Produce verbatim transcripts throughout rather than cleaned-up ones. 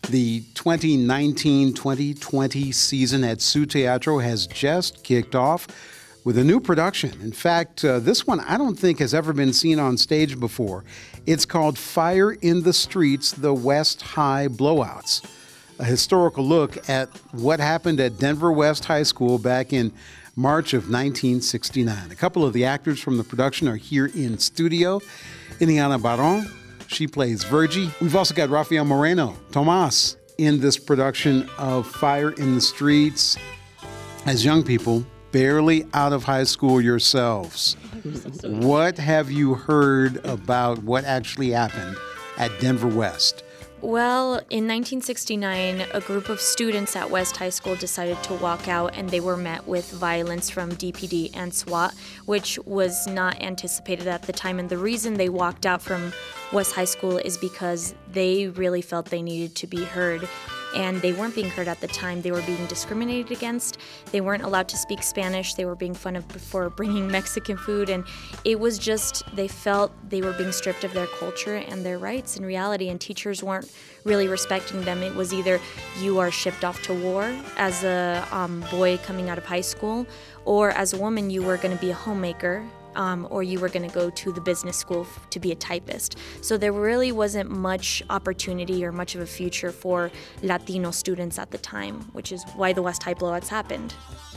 The twenty nineteen twenty twenty season at Su Teatro has just kicked off with a new production. In fact, uh, this one I don't think has ever been seen on stage before. It's called Fire in the Streets, The West High Blowouts, a historical look at what happened at Denver West High School back in March of nineteen sixty-nine. A couple of the actors from the production are here in studio. Ileana Baron, she plays Virgie. We've also got Rafael Moreno, Tomas, in this production of Fire in the Streets. As young people, barely out of high school yourselves, what have you heard about what actually happened at Denver West? Well, in nineteen sixty-nine, a group of students at West High School decided to walk out, and they were met with violence from D P D and SWAT, which was not anticipated at the time. And the reason they walked out from West High School is because they really felt they needed to be heard. And they weren't being heard at the time. They were being discriminated against. They weren't allowed to speak Spanish. They were being fun of for bringing Mexican food. And it was just, they felt they were being stripped of their culture and their rights in reality. And teachers weren't really respecting them. It was either you are shipped off to war as a um, boy coming out of high school, or as a woman, you were going to be a homemaker. Um, or you were going to go to the business school f- to be a typist. So there really wasn't much opportunity or much of a future for Latino students at the time, which is why the West High blowouts happened.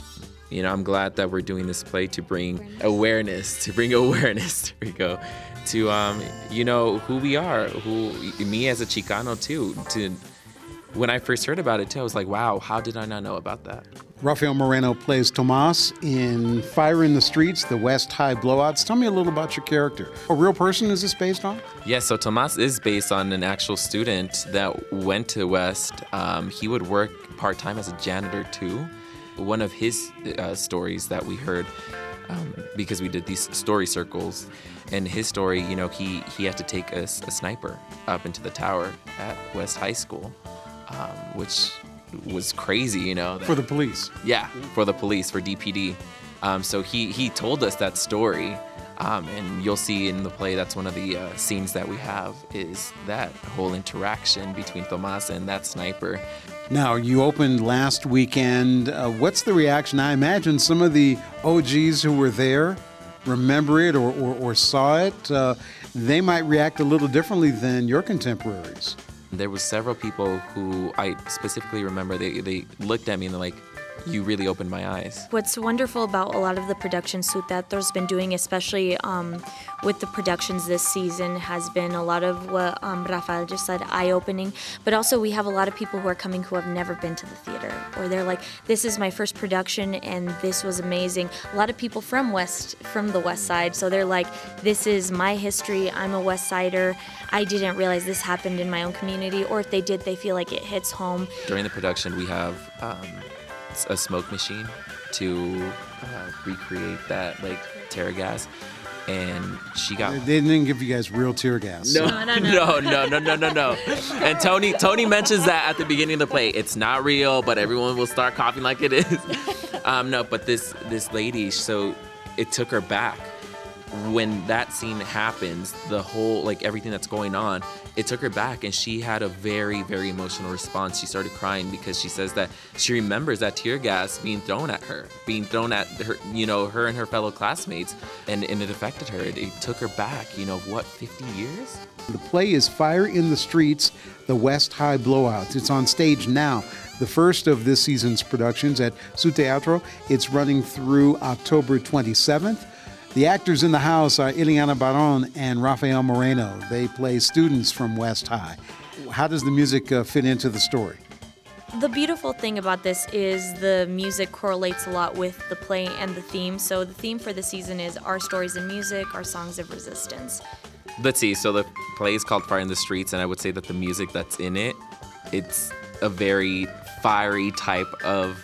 You know, I'm glad that we're doing this play to bring awareness, to bring awareness, there we go, to, um, you know, who we are, who, me as a Chicano too, to, when I first heard about it too, I was like, wow, how did I not know about that? Rafael Moreno plays Tomas in Fire in the Streets, The West High Blowouts. Tell me a little about your character. A real person is this based on? Yeah, so Tomas is based on an actual student that went to West. Um, he would work part-time as a janitor too. One of his uh, stories that we heard, um, because we did these story circles, and his story, you know, he, he had to take a, a sniper up into the tower at West High School, um, which was crazy, you know. That, for the police. Yeah, for the police, for D P D. Um, so he, he told us that story, um, and you'll see in the play that's one of the uh, scenes that we have is that whole interaction between Tomas and that sniper. Now, you opened last weekend. Uh, what's the reaction? I imagine some of the O Gs who were there remember it or, or, or saw it. Uh, they might react a little differently than your contemporaries. There was several people who I specifically remember, they, they looked at me and they're like, you really opened my eyes. What's wonderful about a lot of the productions Su Teatro's been doing, especially um, with the productions this season, has been a lot of what um, Rafael just said, eye-opening. But also we have a lot of people who are coming who have never been to the theater, or they're like, this is my first production and this was amazing. A lot of people from West, from the West Side, so they're like, this is my history, I'm a West Sider. I didn't realize this happened in my own community, or if they did, they feel like it hits home. During the production, we have um, a smoke machine to uh, recreate that, like, tear gas, and she got... They didn't give you guys real tear gas. No, no, no, no, no, no, no, no. And Tony, Tony mentions that at the beginning of the play. It's not real, but everyone will start coughing like it is. Um, no, but this this lady, so it took her back. When that scene happens, the whole, like, everything that's going on, it took her back, and she had a very, very emotional response. She started crying because she says that she remembers that tear gas being thrown at her, being thrown at her, you know, her and her fellow classmates, and, and it affected her. It, it took her back, you know, what, fifty years? The play is Fire in the Streets, The West High Blowouts. It's on stage now. The first of this season's productions at Su Teatro. It's running through October twenty-seventh. The actors in the house are Ileana Baron and Rafael Moreno. They play students from West High. How does the music uh, fit into the story? The beautiful thing about this is the music correlates a lot with the play and the theme. So the theme for the season is Our Stories in Music, Our Songs of Resistance. Let's see, so the play is called Fire in the Streets, and I would say that the music that's in it, it's a very fiery type of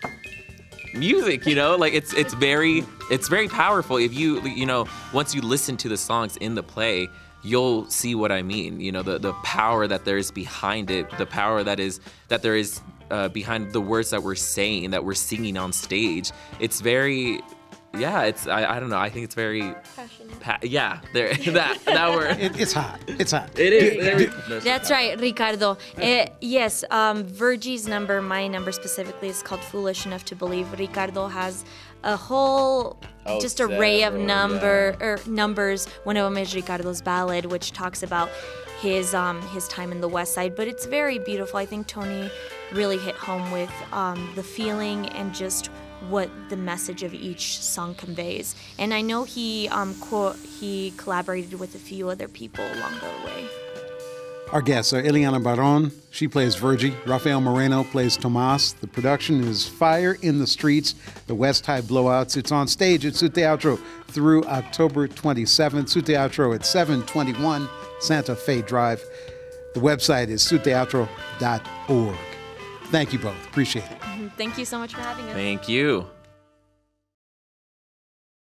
music, you know, like it's it's very it's very powerful. If you you know once you listen to the songs in the play, you'll see what I mean. You know, the the power that there is behind it, the power that is that there is uh, behind the words that we're saying, that we're singing on stage. It's very yeah, it's I, I don't know. I think it's very Passionate. pa- yeah. There that that word. It, it's hot. It's hot. It is. Very- That's right, Ricardo. Uh, yes, um, Virgie's number, my number specifically, is called Foolish Enough to Believe. Ricardo has a whole Oh, just array of several, number or numbers. One of them is Ricardo's ballad, which talks about his um, his time in the West Side. But it's very beautiful. I think Tony really hit home with um, the feeling and just what the message of each song conveys. And I know he um, co- he collaborated with a few other people along the way. Our guests are Ileana Baron. She plays Virgie. Rafael Moreno plays Tomas. The production is Fire in the Streets, the West High Blowouts. It's on stage at Su Teatro through October twenty-seventh. Su Teatro at seven twenty-one Santa Fe Drive. The website is su teatro dot org. Thank you both. Appreciate it. Thank you so much for having us. Thank you.